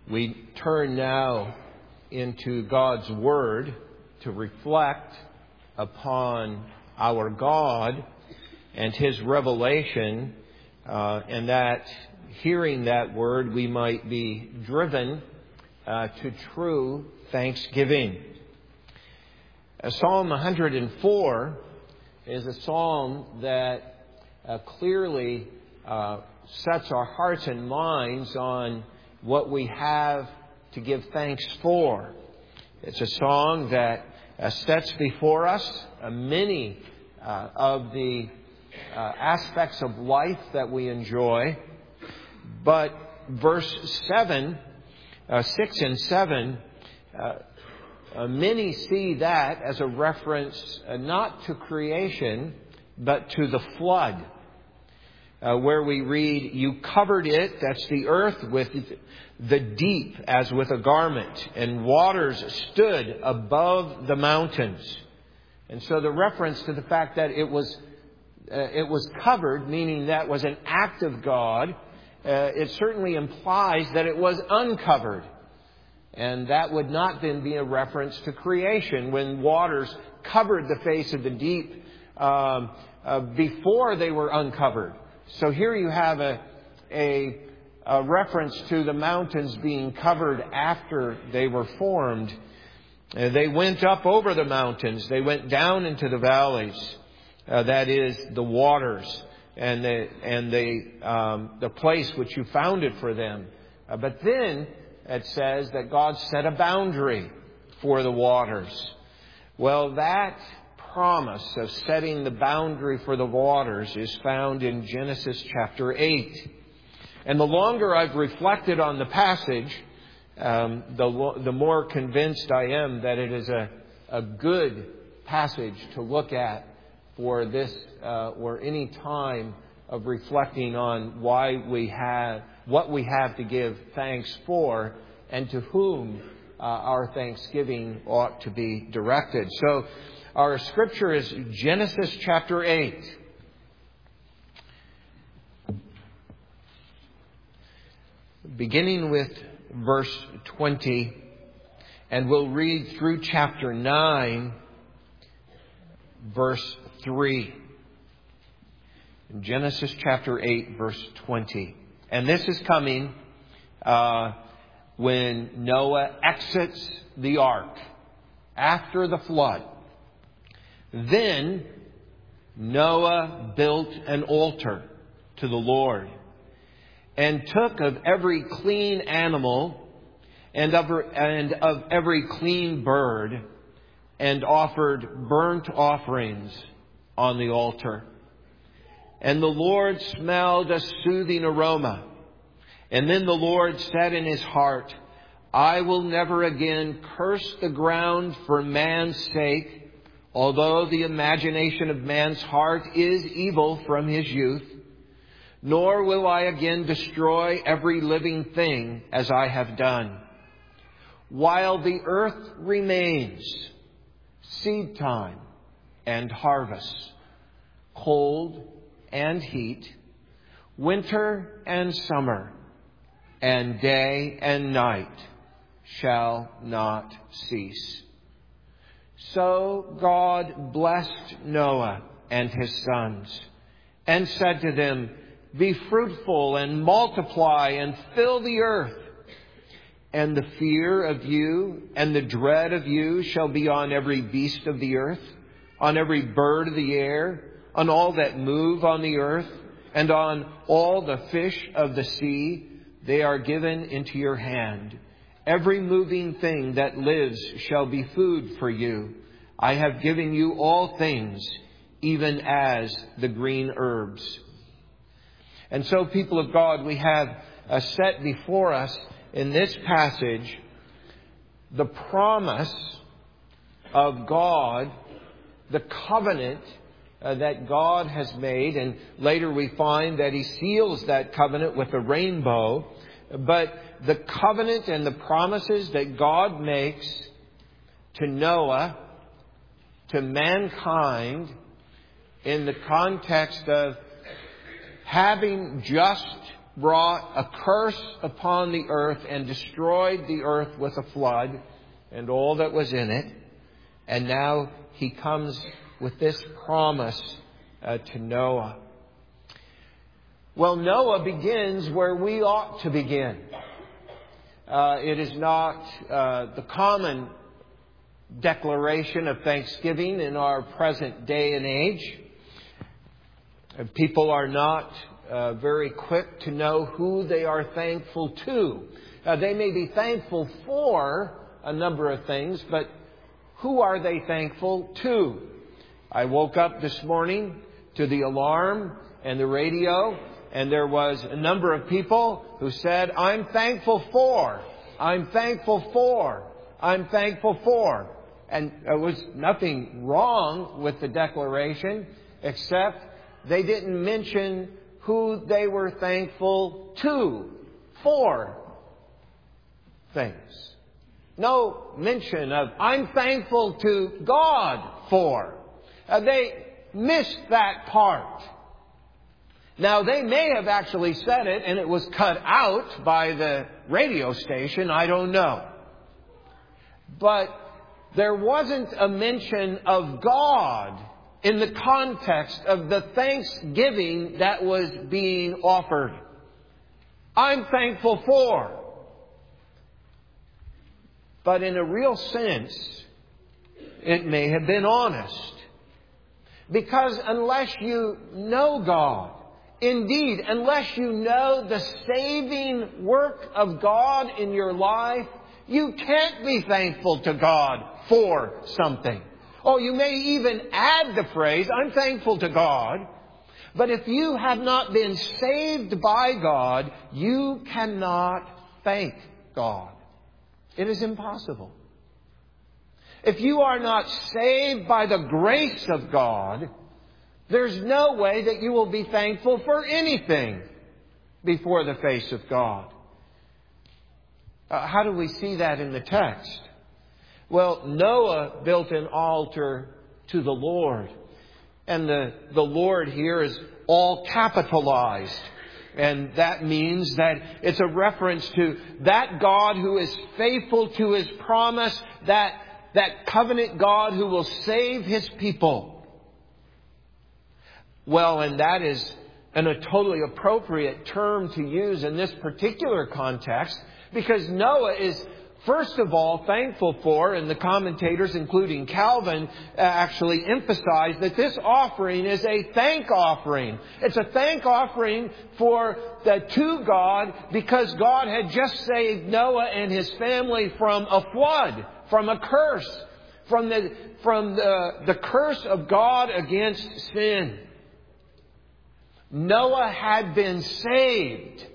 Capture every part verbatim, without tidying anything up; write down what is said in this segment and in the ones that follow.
We turn now into God's Word to reflect upon our God and His revelation, uh, and that hearing that Word we might be driven uh, to true thanksgiving. Uh, Psalm one hundred four is a psalm that uh, clearly uh, sets our hearts and minds on what we have to give thanks for. It's a song that uh, sets before us uh, many uh, of the uh, aspects of life that we enjoy. But verse seven, uh, six and seven, uh, uh, many see that as a reference uh, not to creation, but to the flood. Uh, where we read, "You covered it," that's the earth, "with the deep as with a garment, and waters stood above the mountains." And so the reference to the fact that it was uh, it was covered, meaning that was an act of God, uh, it certainly implies that it was uncovered. And that would not then be a reference to creation, when waters covered the face of the deep um, uh, before they were uncovered. So here you have a, a, a reference to the mountains being covered after they were formed. Uh, they went up over the mountains. They went down into the valleys. Uh, that is, the waters and the, and the, um, the place which you founded for them. Uh, but then it says that God set a boundary for the waters. Well, that promise of setting the boundary for the waters is found in Genesis chapter eight. And the longer I've reflected on the passage, um, the, the more convinced I am that it is a, a good passage to look at for this uh, or any time of reflecting on why we have, what we have to give thanks for, and to whom uh, our thanksgiving ought to be directed. So, our scripture is Genesis chapter eight. Beginning with verse twenty, and we'll read through chapter nine, verse three. Genesis chapter eight, verse twenty. And this is coming uh, when Noah exits the ark after the flood. Then Noah built an altar to the Lord, and took of every clean animal and of, and of every clean bird, and offered burnt offerings on the altar. And the Lord smelled a soothing aroma. And then the Lord said in his heart, "I will never again curse the ground for man's sake, although the imagination of man's heart is evil from his youth. Nor will I again destroy every living thing as I have done. While the earth remains, seed time and harvest, cold and heat, winter and summer, and day and night shall not cease." So God blessed Noah and his sons, and said to them, "Be fruitful and multiply and fill the earth. And the fear of you and the dread of you shall be on every beast of the earth, on every bird of the air, on all that move on the earth, and on all the fish of the sea. They are given into your hand. Every moving thing that lives shall be food for you. I have given you all things, even as the green herbs." And so, people of God, we have uh, set before us in this passage the promise of God, the covenant uh, that God has made. And later we find that He seals that covenant with a rainbow. But the covenant and the promises that God makes to Noah, to mankind, in the context of having just brought a curse upon the earth and destroyed the earth with a flood and all that was in it. And now He comes with this promise uh, to Noah. Well, Noah begins where we ought to begin. Uh, it is not uh, the common declaration of thanksgiving in our present day and age. People are not uh, very quick to know who they are thankful to. Uh, they may be thankful for a number of things, but who are they thankful to? I woke up this morning to the alarm and the radio, and there was a number of people who said, I'm thankful for, I'm thankful for, I'm thankful for. And there was nothing wrong with the declaration, except they didn't mention who they were thankful to, for things. No mention of, I'm thankful to God for. Uh, they missed that part. Now, they may have actually said it and it was cut out by the radio station. I don't know. But there wasn't a mention of God in the context of the thanksgiving that was being offered. I'm thankful for. But in a real sense, it may have been honest. Because unless you know God, indeed, unless you know the saving work of God in your life, you can't be thankful to God for something. Oh, you may even add the phrase, I'm thankful to God. But if you have not been saved by God, you cannot thank God. It is impossible. If you are not saved by the grace of God, there's no way that you will be thankful for anything before the face of God. Uh, how do we see that in the text? Well, Noah built an altar to the Lord. And the, the Lord here is all capitalized. And that means that it's a reference to that God who is faithful to His promise, that, that covenant God who will save His people. Well, and that is an, a totally appropriate term to use in this particular context, because Noah is, first of all, thankful for, and the commentators, including Calvin, actually emphasize that this offering is a thank offering. It's a thank offering for the to God, because God had just saved Noah and his family from a flood, from a curse, from the from the, the curse of God against sin. Noah had been saved.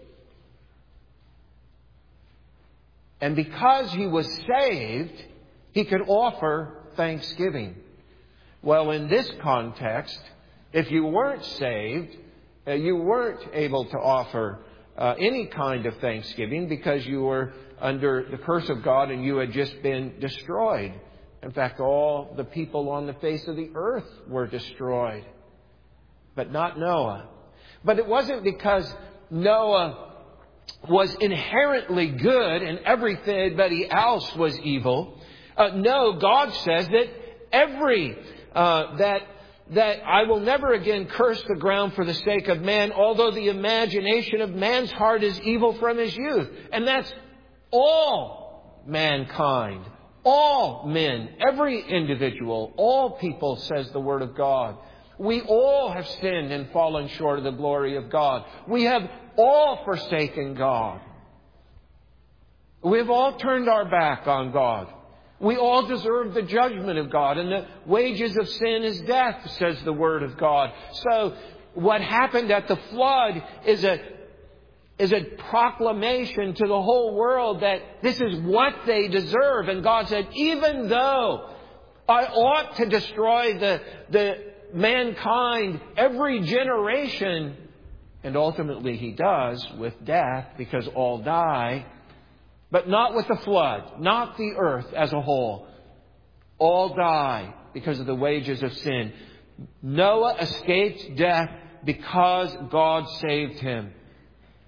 And because he was saved, he could offer thanksgiving. Well, in this context, if you weren't saved, uh, you weren't able to offer uh, any kind of thanksgiving because you were under the curse of God and you had just been destroyed. In fact, all the people on the face of the earth were destroyed, but not Noah. But it wasn't because Noah was inherently good and everybody else was evil. Uh, no, God says that every, uh, that, that I will never again curse the ground for the sake of man, although the imagination of man's heart is evil from his youth. And that's all mankind, all men, every individual, all people, says the Word of God. We all have sinned and fallen short of the glory of God. We have all forsaken God. We've all turned our back on God. We all deserve the judgment of God. And the wages of sin is death, says the Word of God. So what happened at the flood is a, is a proclamation to the whole world that this is what they deserve. And God said, even though I ought to destroy the, the mankind every generation, and ultimately He does with death, because all die, but not with the flood, not the earth as a whole. All die because of the wages of sin. Noah escaped death because God saved him.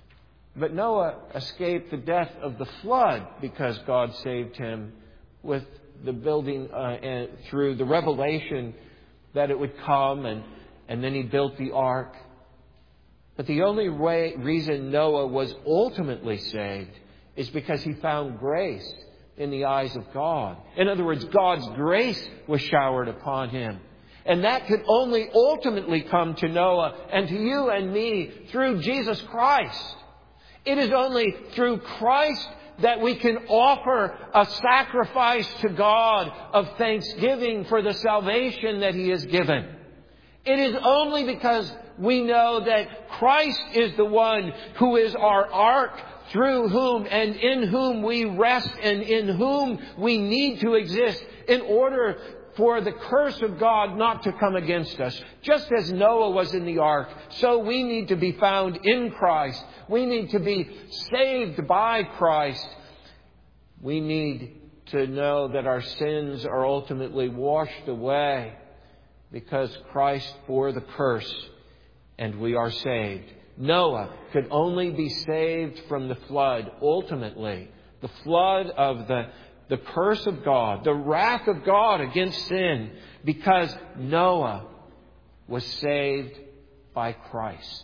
But Noah escaped the death of the flood because God saved him with the building uh, and through the revelation that it would come, and, and then he built the ark. But the only way, reason Noah was ultimately saved is because he found grace in the eyes of God. In other words, God's grace was showered upon him. And that could only ultimately come to Noah and to you and me through Jesus Christ. It is only through Christ that we can offer a sacrifice to God of thanksgiving for the salvation that He has given. It is only because we know that Christ is the one who is our ark, through whom and in whom we rest and in whom we need to exist in order for the curse of God not to come against us. Just as Noah was in the ark, so we need to be found in Christ. We need to be saved by Christ. We need to know that our sins are ultimately washed away because Christ bore the curse and we are saved. Noah could only be saved from the flood ultimately. The flood of the, the curse of God, the wrath of God against sin, because Noah was saved by Christ.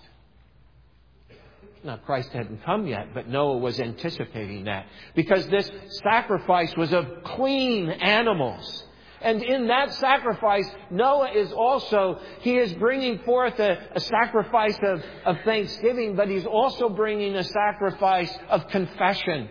Now, Christ hadn't come yet, but Noah was anticipating that. Because this sacrifice was of clean animals. And in that sacrifice, Noah is also, he is bringing forth a, a sacrifice of, of thanksgiving, but he's also bringing a sacrifice of confession.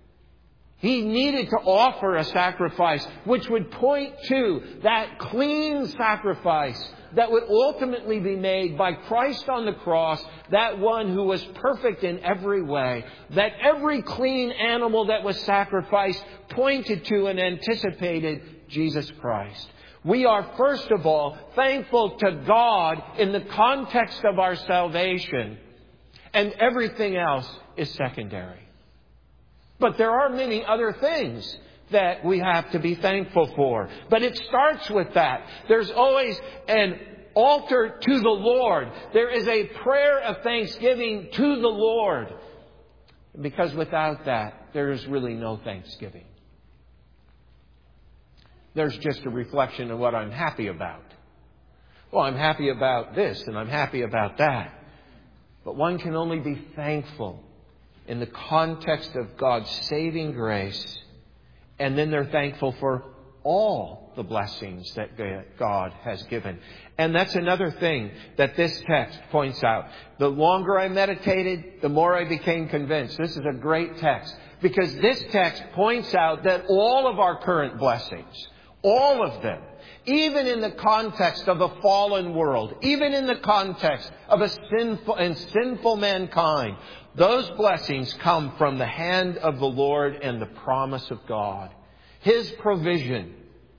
He needed to offer a sacrifice which would point to that clean sacrifice that would ultimately be made by Christ on the cross, that one who was perfect in every way, that every clean animal that was sacrificed pointed to and anticipated Jesus Christ. We are, first of all, thankful to God in the context of our salvation, and everything else is secondary. But there are many other things that we have to be thankful for. But it starts with that. There's always an altar to the Lord. There is a prayer of thanksgiving to the Lord. Because without that, there is really no thanksgiving. There's just a reflection of what I'm happy about. Well, I'm happy about this and I'm happy about that. But one can only be thankful in the context of God's saving grace. And then they're thankful for all the blessings that God has given. And that's another thing that this text points out. The longer I meditated, the more I became convinced. This is a great text. Because this text points out that all of our current blessings, all of them, even in the context of a fallen world, even in the context of a sinful and sinful mankind, those blessings come from the hand of the Lord and the promise of God. His provision.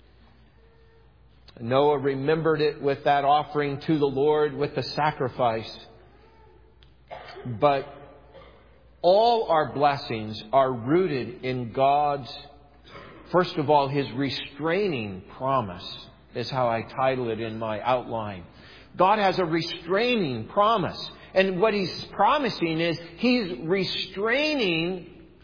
Noah remembered it with that offering to the Lord with the sacrifice. But all our blessings are rooted in God's, first of all, His restraining promise, is how I title it in my outline. God has a restraining promise. And what He's promising is He's restraining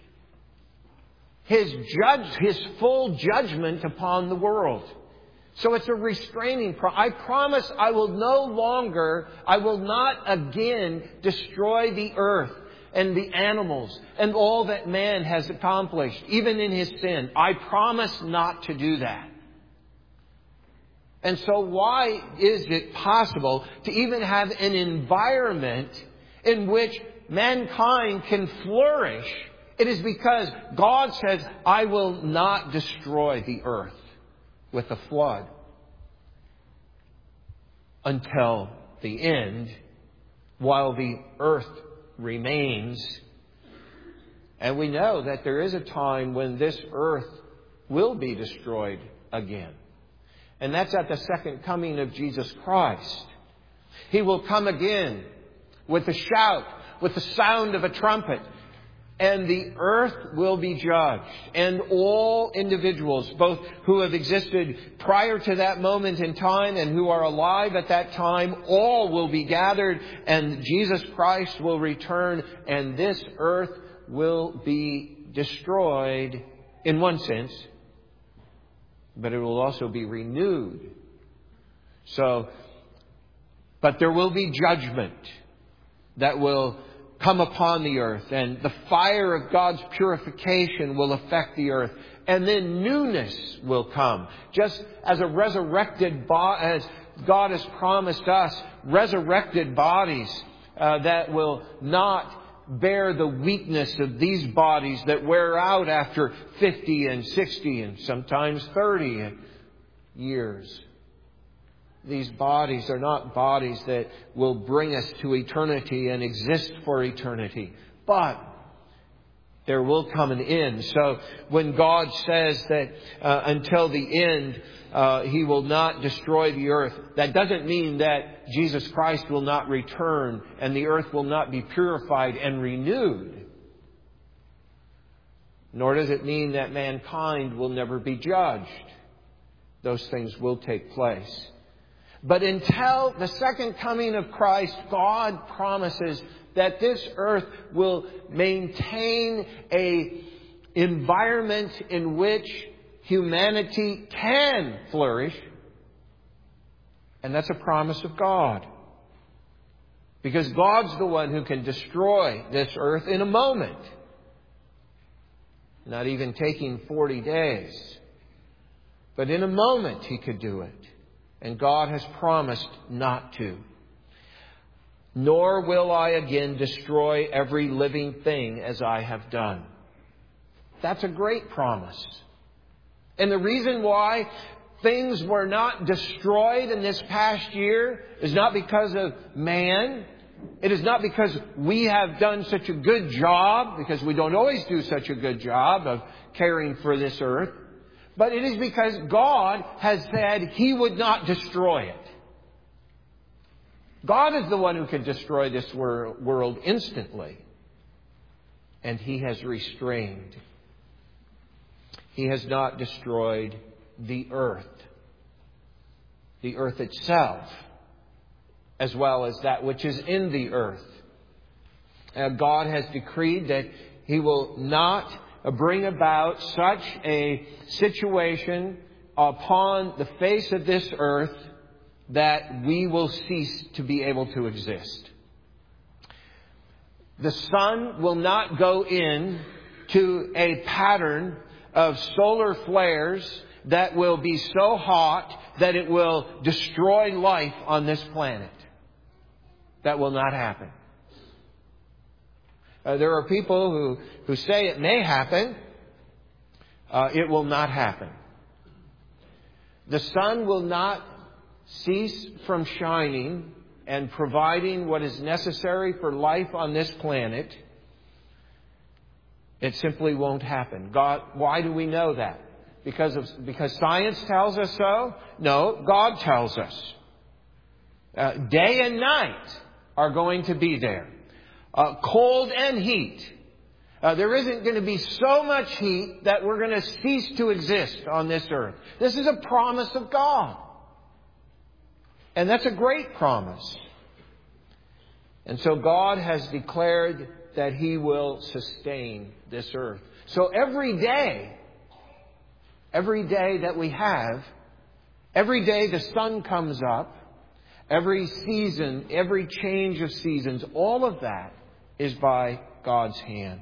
His judge, His full judgment upon the world. So it's a restraining promise. I promise I will no longer, I will not again destroy the earth and the animals and all that man has accomplished, even in his sin. I promise not to do that. And so why is it possible to even have an environment in which mankind can flourish? It is because God says, I will not destroy the earth with a flood until the end, while the earth remains. And we know that there is a time when this earth will be destroyed again. And that's at the second coming of Jesus Christ. He will come again with a shout, with the sound of a trumpet. and the earth will be judged. And all individuals, both who have existed prior to that moment in time and who are alive at that time, all will be gathered, and Jesus Christ will return, and this earth will be destroyed in one sense, but it will also be renewed. So, but there will be judgment that will come upon the earth, and the fire of God's purification will affect the earth, and then newness will come. Just as a resurrected body, as God has promised us, resurrected bodies uh, that will not bear the weakness of these bodies that wear out after fifty and sixty and sometimes thirty years. These bodies are not bodies that will bring us to eternity and exist for eternity. But there will come an end. So when God says that uh, until the end uh, He will not destroy the earth, that doesn't mean that Jesus Christ will not return and the earth will not be purified and renewed. Nor does it mean that mankind will never be judged. Those things will take place. But until the second coming of Christ, God promises that this earth will maintain a environment in which humanity can flourish. And that's a promise of God. Because God's the one who can destroy this earth in a moment. Not even taking forty days. But in a moment He could do it. And God has promised not to. Nor will I again destroy every living thing as I have done. That's a great promise. And the reason why things were not destroyed in this past year is not because of man. It is not because we have done such a good job, because we don't always do such a good job of caring for this earth. But it is because God has said He would not destroy it. God is the one who can destroy this wor- world instantly. And He has restrained. He has not destroyed the earth. The earth itself, as well as that which is in the earth. Uh, God has decreed that He will not bring about such a situation upon the face of this earth that we will cease to be able to exist. The sun will not go in to a pattern of solar flares that will be so hot that it will destroy life on this planet. That will not happen. Uh, there are people who, who say it may happen. Uh, it will not happen. The sun will not cease from shining and providing what is necessary for life on this planet. It simply won't happen. God, why do we know that? Because of, because science tells us so? No, God tells us. Uh, day and night are going to be there. Uh, cold and heat. Uh, there isn't going to be so much heat that we're going to cease to exist on this earth. This is a promise of God. And that's a great promise. And so God has declared that He will sustain this earth. So every day, every day that we have, every day the sun comes up, every season, every change of seasons, all of that is by God's hand.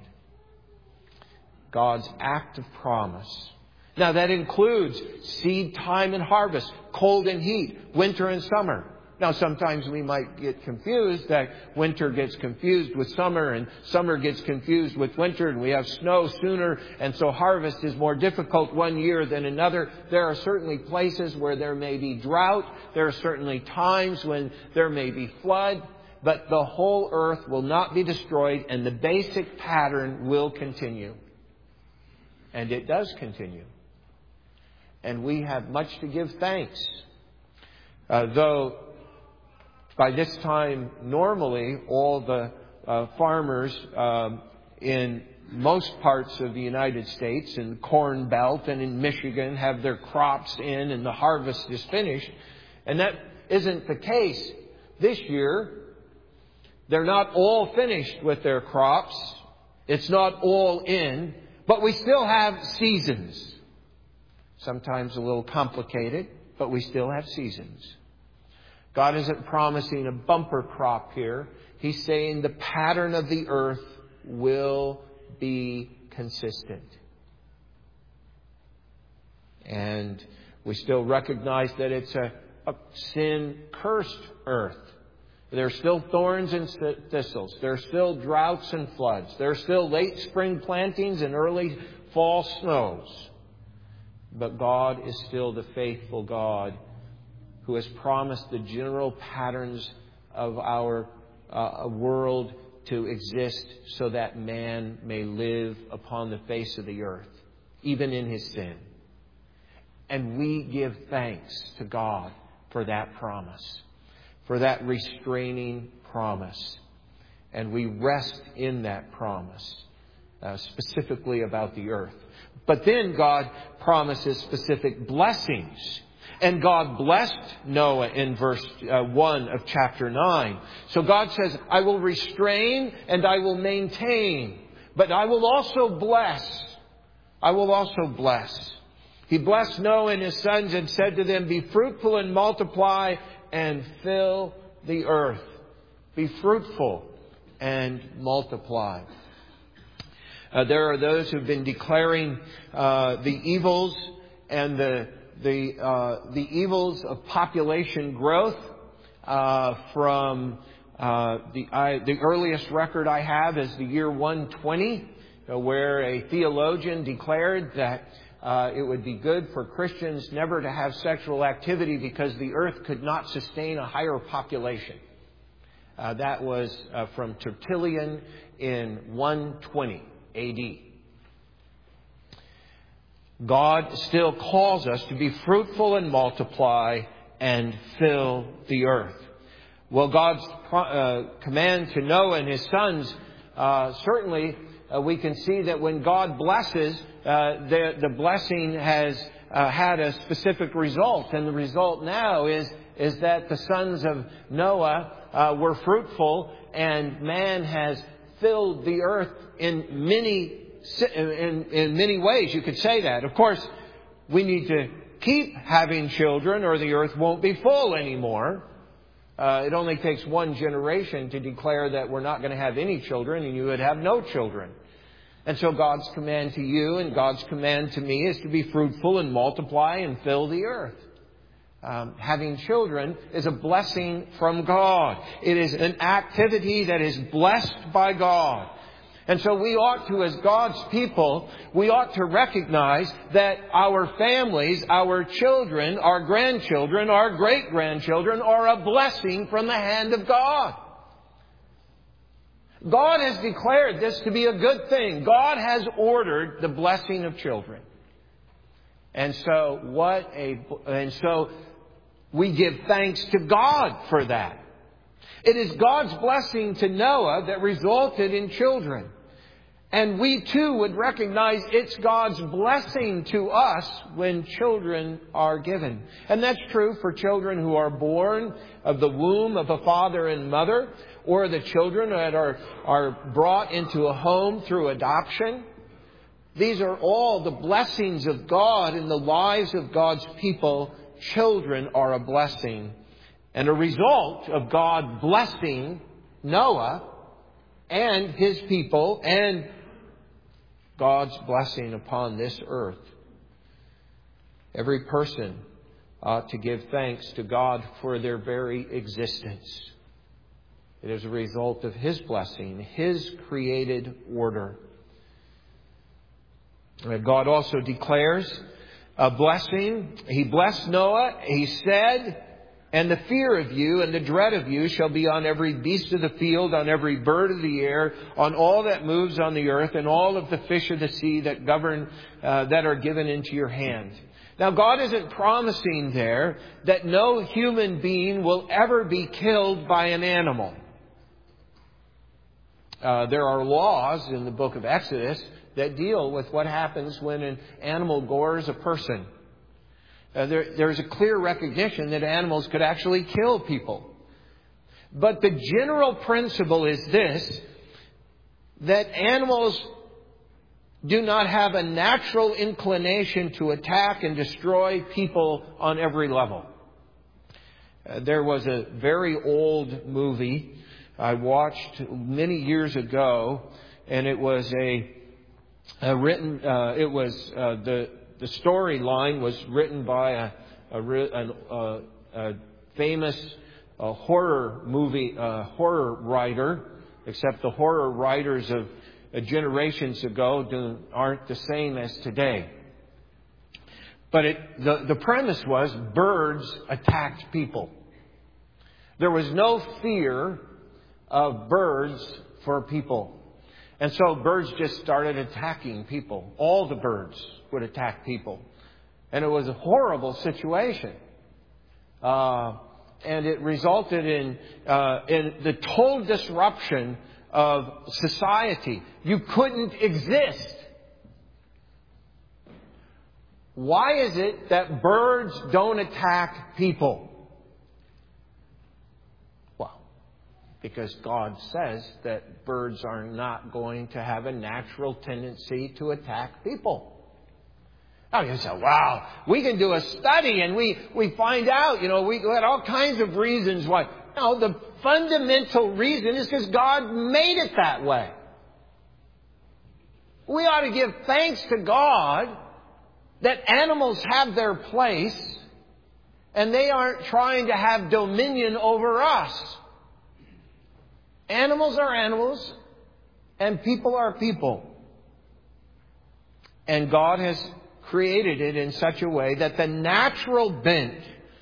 God's act of promise. Now that includes seed time and harvest, cold and heat, winter and summer. Now sometimes we might get confused that winter gets confused with summer and summer gets confused with winter and we have snow sooner and so harvest is more difficult one year than another. There are certainly places where there may be drought. There are certainly times when there may be flood. But the whole earth will not be destroyed and the basic pattern will continue. And it does continue. And we have much to give thanks. Uh, though by this time, normally, all the uh, farmers um, in most parts of the United States, in the Corn Belt and in Michigan, have their crops in and the harvest is finished. And that isn't the case this year. They're not all finished with their crops. It's not all in. But we still have seasons. Sometimes a little complicated, but we still have seasons. God isn't promising a bumper crop here. He's saying the pattern of the earth will be consistent. And we still recognize that it's a, a sin-cursed earth. There are still thorns and thistles. There are still droughts and floods. There are still late spring plantings and early fall snows. But God is still the faithful God who has promised the general patterns of our uh, world to exist so that man may live upon the face of the earth, even in his sin. And we give thanks to God for that promise, for that restraining promise. And we rest in that promise, uh, specifically about the earth. But then God promises specific blessings. And God blessed Noah in verse uh, one of chapter nine. So God says, I will restrain and I will maintain. But I will also bless. I will also bless. He blessed Noah and his sons and said to them, be fruitful and multiply and fill the earth. Be fruitful and multiply. Uh, there are those who've been declaring uh, the evils and the the uh, the evils of population growth uh, from uh, the I, the earliest record I have is the year one twenty, uh, where a theologian declared that uh, it would be good for Christians never to have sexual activity because the earth could not sustain a higher population. Uh, that was uh, from Tertullian in one twenty A D. God still calls us to be fruitful and multiply and fill the earth. Well, God's uh, command to Noah and his sons, uh, certainly uh, we can see that when God blesses, uh, the, the blessing has uh, had a specific result. And the result now is, is that the sons of Noah uh, were fruitful and man has filled the earth in many In, in many ways, you could say that. Of course, we need to keep having children or the earth won't be full anymore. Uh, it only takes one generation to declare that we're not going to have any children and you would have no children. And so God's command to you and God's command to me is to be fruitful and multiply and fill the earth. Um, having children is a blessing from God. It is an activity that is blessed by God. And so we ought to, as God's people, we ought to recognize that our families, our children, our grandchildren, our great-grandchildren are a blessing from the hand of God. God has declared this to be a good thing. God has ordered the blessing of children. And so what a, and so we give thanks to God for that. It is God's blessing to Noah that resulted in children. And we too would recognize it's God's blessing to us when children are given. And that's true for children who are born of the womb of a father and mother, or the children that are, are brought into a home through adoption. These are all the blessings of God in the lives of God's people. Children are a blessing. And a result of God blessing Noah and his people and God's blessing upon this earth. Every person ought to give thanks to God for their very existence. It is a result of His blessing, His created order. And God also declares a blessing. He blessed Noah. He said, and the fear of you and the dread of you shall be on every beast of the field, on every bird of the air, on all that moves on the earth, and all of the fish of the sea that govern, uh, that are given into your hand. Now, God isn't promising there that no human being will ever be killed by an animal. Uh, there are laws in the book of Exodus that deal with what happens when an animal gores a person. Uh, there, there's a clear recognition that animals could actually kill people. But the general principle is this, that animals do not have a natural inclination to attack and destroy people on every level. Uh, there was a very old movie I watched many years ago, and it was a, a written. Uh, it was uh, the the storyline was written by a a, a, a famous uh, horror movie uh, horror writer. Except the horror writers of uh, generations ago do, aren't the same as today. But it, the the premise was birds attacked people. There was no fear of birds for people. And so birds just started attacking people. All the birds would attack people. And it was a horrible situation. Uh, and it resulted in, uh, in the total disruption of society. You couldn't exist. Why is it that birds don't attack people? Because God says that birds are not going to have a natural tendency to attack people. Now you say, wow, we can do a study and we, we find out, you know, we had all kinds of reasons why. No, the fundamental reason is because God made it that way. We ought to give thanks to God that animals have their place and they aren't trying to have dominion over us. Animals are animals, and people are people. And God has created it in such a way that the natural bent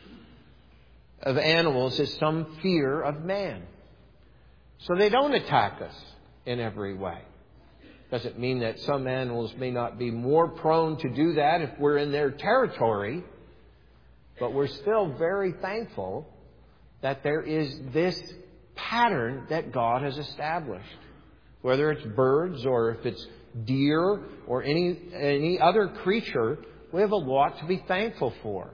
of animals is some fear of man. So they don't attack us in every way. Doesn't mean that some animals may not be more prone to do that if we're in their territory, but we're still very thankful that there is this pattern that God has established. Whether it's birds or if it's deer or any any other creature, we have a lot to be thankful for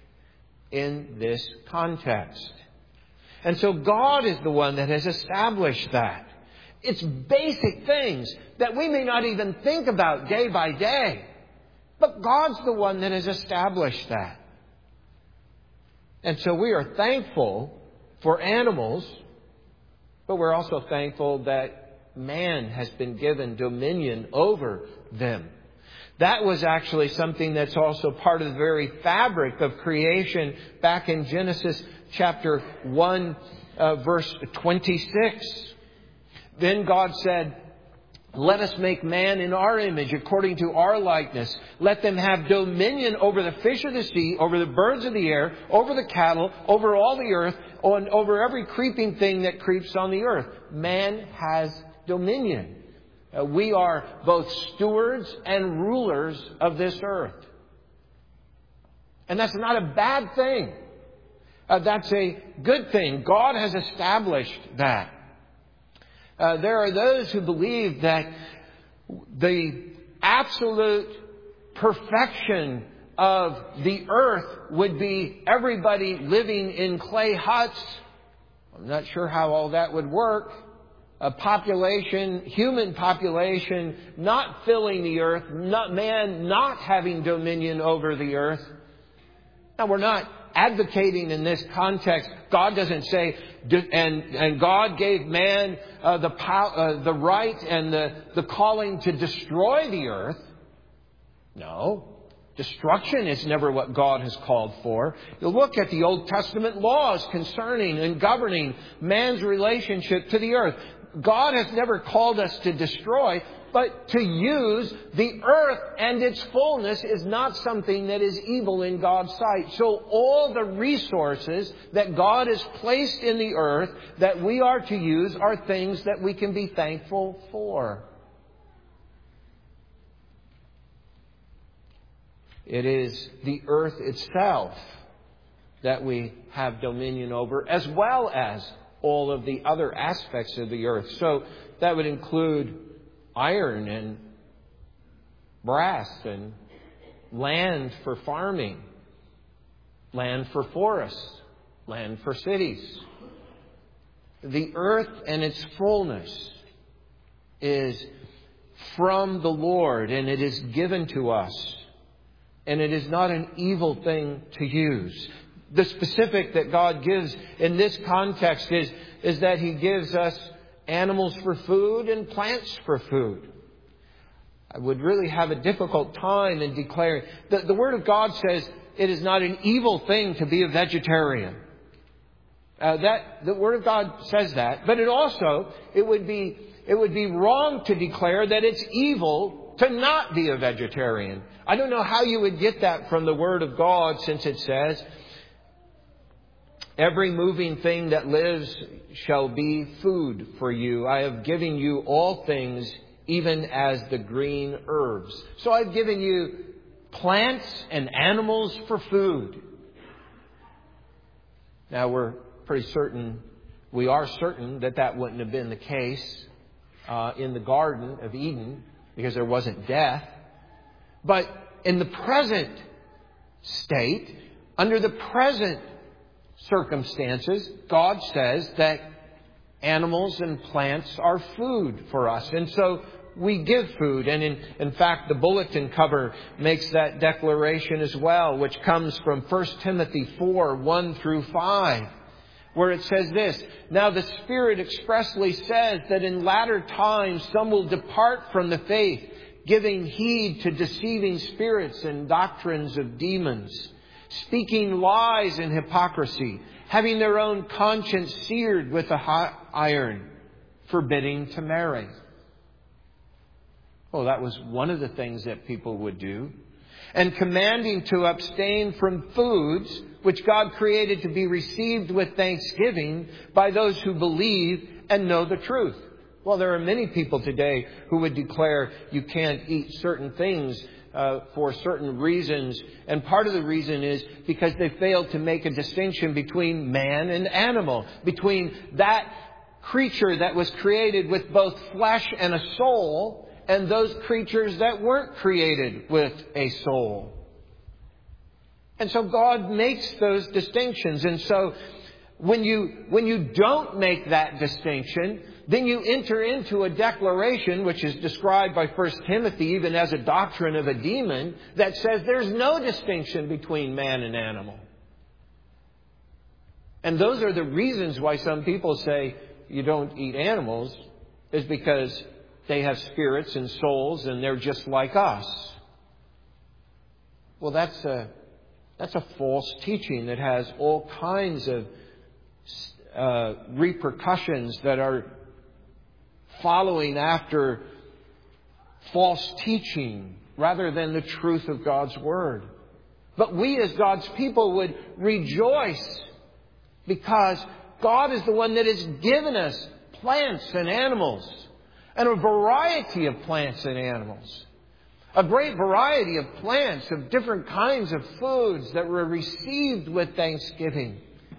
in this context. And so God is the one that has established that. It's basic things that we may not even think about day by day. But God's the one that has established that. And so we are thankful for animals, but we're also thankful that man has been given dominion over them. That was actually something that's also part of the very fabric of creation back in Genesis chapter one, uh, verse twenty-six. Then God said, "Let us make man in our image, according to our likeness. Let them have dominion over the fish of the sea, over the birds of the air, over the cattle, over all the earth, and over every creeping thing that creeps on the earth." Man has dominion. Uh, we are both stewards and rulers of this earth. And that's not a bad thing. Uh, that's a good thing. God has established that. Uh, there are those who believe that the absolute perfection of the earth would be everybody living in clay huts. I'm not sure how all that would work. A population, human population, not filling the earth, not man not having dominion over the earth. Now, we're not advocating in this context. God doesn't say, and and God gave man uh, the pow, uh, the right and the, the calling to destroy the earth. No. Destruction is never what God has called for. You look at the Old Testament laws concerning and governing man's relationship to the earth. God has never called us to destroy, but to use the earth and its fullness is not something that is evil in God's sight. So all the resources that God has placed in the earth that we are to use are things that we can be thankful for. It is the earth itself that we have dominion over, as well as all of the other aspects of the earth. So that would include iron and brass and land for farming, land for forests, land for cities. The earth and its fullness is from the Lord, and it is given to us. And it is not an evil thing to use. The specific that God gives in this context is, is that He gives us animals for food and plants for food. I would really have a difficult time in declaring. The, the Word of God says it is not an evil thing to be a vegetarian. Uh, that the Word of God says that. But it also, it would be, it would be wrong to declare that it's evil to not be a vegetarian. I don't know how you would get that from the Word of God, since it says, every moving thing that lives shall be food for you. I have given you all things, even as the green herbs. So I've given you plants and animals for food. Now we're pretty certain, we are certain that that wouldn't have been the case uh, in the Garden of Eden, because there wasn't death. But in the present state, under the present circumstances, God says that animals and plants are food for us. And so we give food. And in, in fact, the bulletin cover makes that declaration as well, which comes from First Timothy four, one through five, where it says this: Now the Spirit expressly says that in latter times some will depart from the faith, giving heed to deceiving spirits and doctrines of demons, speaking lies and hypocrisy, having their own conscience seared with a hot iron, forbidding to marry. Well, that was one of the things that people would do. And commanding to abstain from foods which God created to be received with thanksgiving by those who believe and know the truth. Well, there are many people today who would declare you can't eat certain things uh, for certain reasons. And part of the reason is because they failed to make a distinction between man and animal, between that creature that was created with both flesh and a soul, and those creatures that weren't created with a soul. And so God makes those distinctions. And so when you, when you don't make that distinction, then you enter into a declaration, which is described by First Timothy even as a doctrine of a demon, that says there's no distinction between man and animal. And those are the reasons why some people say you don't eat animals, is because they have spirits and souls and they're just like us. Well, that's a, that's a false teaching that has all kinds of uh, repercussions that are following after false teaching rather than the truth of God's Word. But we as God's people would rejoice because God is the one that has given us plants and animals, and a variety of plants and animals. A great variety of plants, of different kinds of foods that were received with thanksgiving.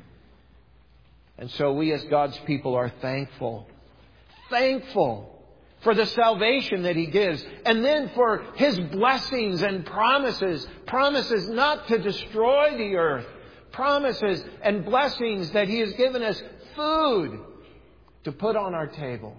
And so we as God's people are thankful. Thankful for the salvation that He gives. And then for His blessings and promises. Promises not to destroy the earth. Promises and blessings that He has given us food to put on our table.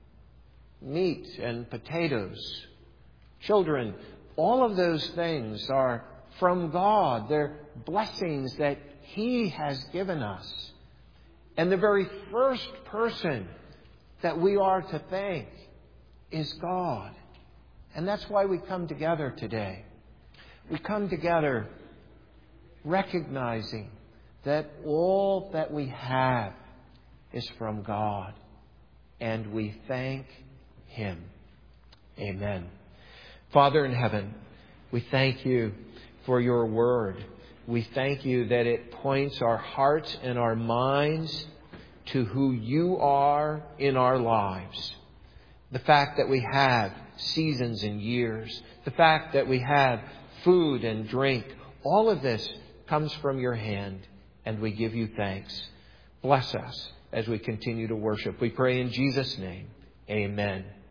Meat and potatoes, children, all of those things are from God. They're blessings that He has given us. And the very first person that we are to thank is God. And that's why we come together today. We come together recognizing that all that we have is from God. And we thank Him. Amen. Father in heaven, we thank You for Your Word. We thank You that it points our hearts and our minds to who You are in our lives. The fact that we have seasons and years. The fact that we have food and drink. All of this comes from Your hand, and we give You thanks. Bless us as we continue to worship. We pray in Jesus' name. Amen.